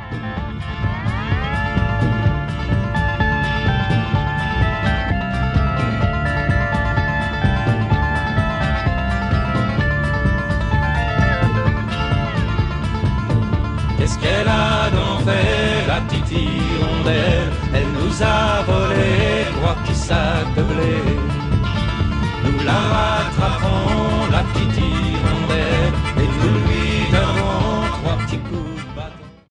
Qu'est-ce qu'elle a donc fait, la petite hirondelle? Elle nous a volé, toi qui sacs de blé.